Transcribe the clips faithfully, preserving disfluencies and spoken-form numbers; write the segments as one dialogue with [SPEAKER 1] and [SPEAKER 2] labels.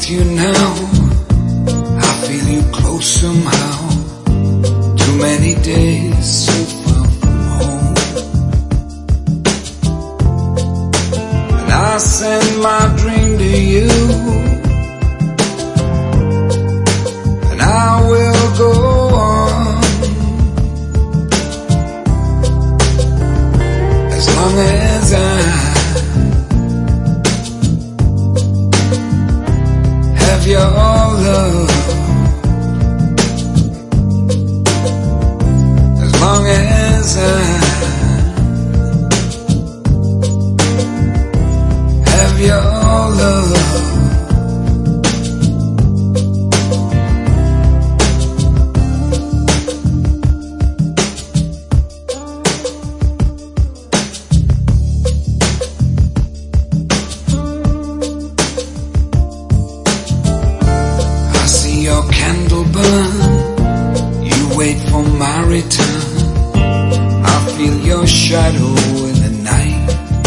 [SPEAKER 1] with you now, I feel you close somehow. Too many days so far from home. And I send my dream to you, and I will go on as long as I have your love. As long as I have your love. Your candle burn, you wait for my return. I feel your shadow in the night.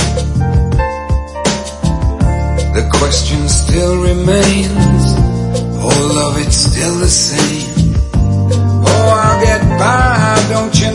[SPEAKER 1] The question still remains, oh love, it's still the same. Oh, I'll get by, don't you